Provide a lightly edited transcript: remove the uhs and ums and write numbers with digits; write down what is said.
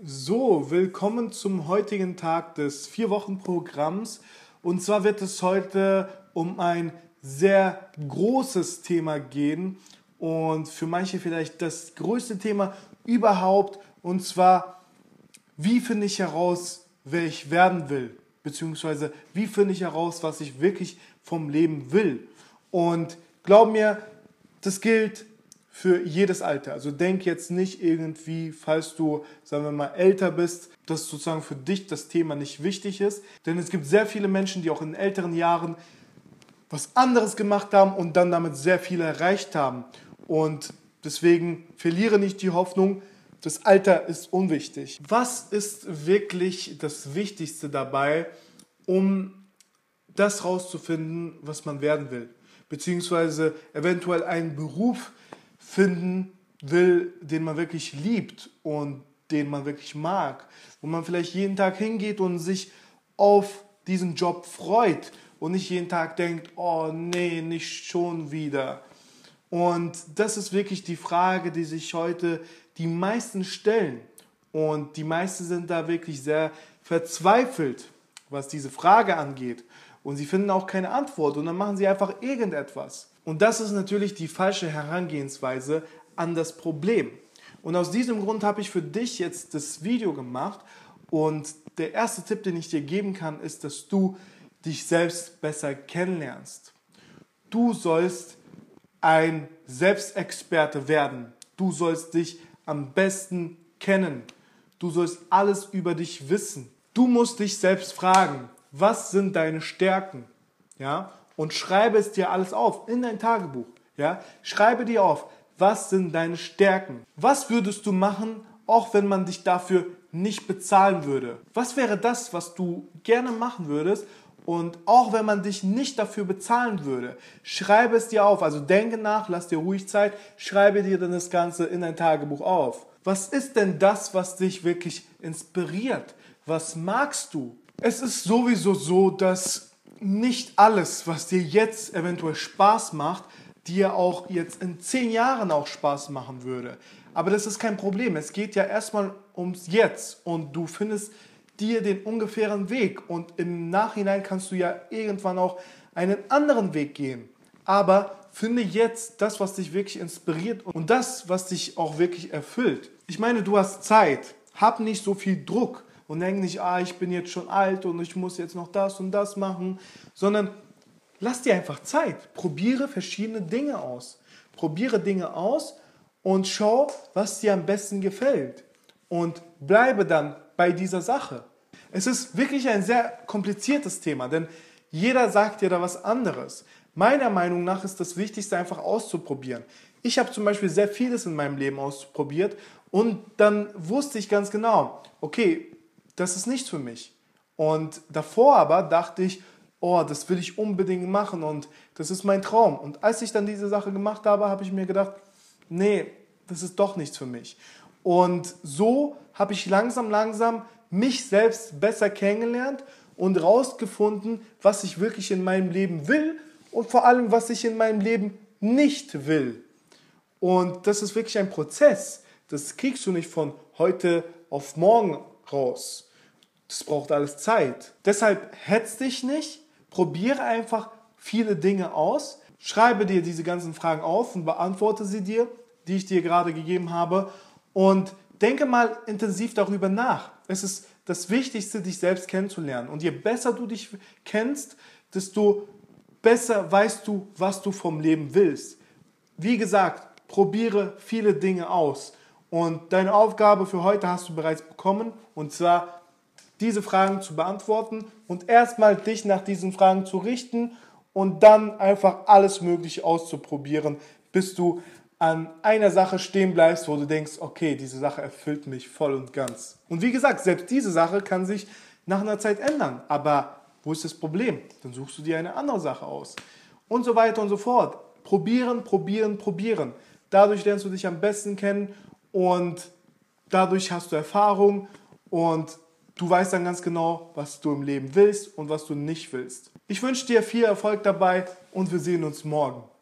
So, willkommen zum heutigen Tag des 4-Wochen-Programms. Und zwar wird es heute um ein sehr großes Thema gehen und für manche vielleicht das größte Thema überhaupt. Und zwar, wie finde ich heraus, wer ich werden will? Beziehungsweise, wie finde ich heraus, was ich wirklich vom Leben will? Und glaub mir, das gilt für jedes Alter. Also denk jetzt nicht irgendwie, falls du, sagen wir mal, älter bist, dass sozusagen für dich das Thema nicht wichtig ist. Denn es gibt sehr viele Menschen, die auch in älteren Jahren was anderes gemacht haben und dann damit sehr viel erreicht haben. Und deswegen verliere nicht die Hoffnung, das Alter ist unwichtig. Was ist wirklich das Wichtigste dabei, um das rauszufinden, was man werden will? Beziehungsweise eventuell einen Beruf finden will, den man wirklich liebt und den man wirklich mag, wo man vielleicht jeden Tag hingeht und sich auf diesen Job freut und nicht jeden Tag denkt, oh nee, nicht schon wieder. Und das ist wirklich die Frage, die sich heute die meisten stellen. Und die meisten sind da wirklich sehr verzweifelt, was diese Frage angeht. Und sie finden auch keine Antwort und dann machen sie einfach irgendetwas. Und das ist natürlich die falsche Herangehensweise an das Problem. Und aus diesem Grund habe ich für dich jetzt das Video gemacht. Und der erste Tipp, den ich dir geben kann, ist, dass du dich selbst besser kennenlernst. Du sollst ein Selbstexperte werden. Du sollst dich am besten kennen. Du sollst alles über dich wissen. Du musst dich selbst fragen, was sind deine Stärken? Ja? Und schreibe es dir alles auf in dein Tagebuch. Ja? Schreibe dir auf, was sind deine Stärken? Was würdest du machen, auch wenn man dich dafür nicht bezahlen würde? Was wäre das, was du gerne machen würdest? Und auch wenn man dich nicht dafür bezahlen würde, schreibe es dir auf. Also denke nach, lass dir ruhig Zeit, schreibe dir dann das Ganze in dein Tagebuch auf. Was ist denn das, was dich wirklich inspiriert? Was magst du? Es ist sowieso so, dass nicht alles, was dir jetzt eventuell Spaß macht, dir auch jetzt in 10 Jahren auch Spaß machen würde. Aber das ist kein Problem. Es geht ja erstmal ums Jetzt und du findest dir den ungefähren Weg und im Nachhinein kannst du ja irgendwann auch einen anderen Weg gehen. Aber finde jetzt das, was dich wirklich inspiriert und das, was dich auch wirklich erfüllt. Ich meine, du hast Zeit. Hab nicht so viel Druck. Und denk nicht, ich bin jetzt schon alt und ich muss jetzt noch das und das machen, sondern lass dir einfach Zeit. Probiere verschiedene Dinge aus. Probiere Dinge aus und schau, was dir am besten gefällt. Und bleibe dann bei dieser Sache. Es ist wirklich ein sehr kompliziertes Thema, denn jeder sagt dir da was anderes. Meiner Meinung nach ist das Wichtigste einfach auszuprobieren. Ich habe zum Beispiel sehr vieles in meinem Leben ausprobiert und dann wusste ich ganz genau, okay, das ist nichts für mich. Und davor aber dachte ich, das will ich unbedingt machen und das ist mein Traum. Und als ich dann diese Sache gemacht habe, habe ich mir gedacht, nee, das ist doch nichts für mich. Und so habe ich langsam mich selbst besser kennengelernt und rausgefunden, was ich wirklich in meinem Leben will und vor allem, was ich in meinem Leben nicht will. Und das ist wirklich ein Prozess. Das kriegst du nicht von heute auf morgen raus. Das braucht alles Zeit. Deshalb hetz dich nicht, probiere einfach viele Dinge aus, schreibe dir diese ganzen Fragen auf und beantworte sie dir, die ich dir gerade gegeben habe und denke mal intensiv darüber nach. Es ist das Wichtigste, dich selbst kennenzulernen. Und je besser du dich kennst, desto besser weißt du, was du vom Leben willst. Wie gesagt, probiere viele Dinge aus. Und deine Aufgabe für heute hast du bereits bekommen, und zwar diese Fragen zu beantworten und erstmal dich nach diesen Fragen zu richten und dann einfach alles Mögliche auszuprobieren, bis du an einer Sache stehen bleibst, wo du denkst, okay, diese Sache erfüllt mich voll und ganz. Und wie gesagt, selbst diese Sache kann sich nach einer Zeit ändern. Aber wo ist das Problem? Dann suchst du dir eine andere Sache aus. Und so weiter und so fort. Probieren. Dadurch lernst du dich am besten kennen und dadurch hast du Erfahrung und du weißt dann ganz genau, was du im Leben willst und was du nicht willst. Ich wünsche dir viel Erfolg dabei und wir sehen uns morgen.